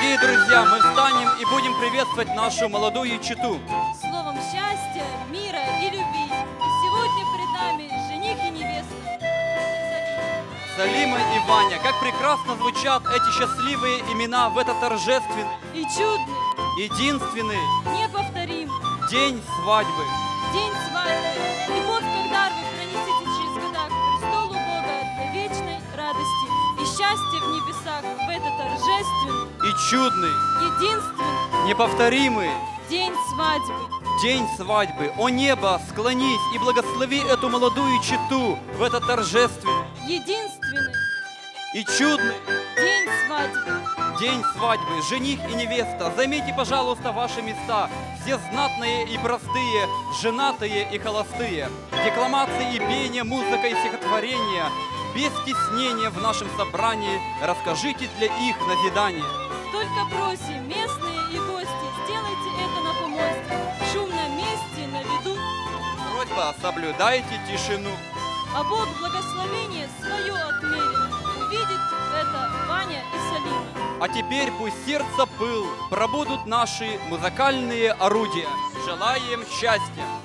Дорогие друзья, мы встанем и будем приветствовать нашу молодую чету. Словом счастья, мира и любви. И сегодня пред нами жених и невеста. Салима и Ваня, как прекрасно звучат эти счастливые имена в этот торжественный, И чудный, единственный неповторимый день свадьбы. день свадьбы. И вот когда вы пронесете через года к престолу Бога для вечной радости и счастья в небесах в этот торжественный, И чудный, единственный неповторимый день свадьбы. день свадьбы. О небо, склонись и благослови эту молодую чету в этот торжественный Единственный и чудный день свадьбы. день свадьбы. Жених и невеста, займите, пожалуйста, ваши места. Все знатные и простые, женатые и холостые. Декламации и пение, музыка и стихотворение. Без стеснения в нашем собрании расскажите для их назидания. Только просим, местные и гости, сделайте это на помосте, в шумном месте, на виду. Просьба, соблюдайте тишину. А Бог благословение свое отмерил. Увидит это Ваня и Салима. А теперь пусть сердце пыл, пробудут наши музыкальные орудия. Желаем счастья!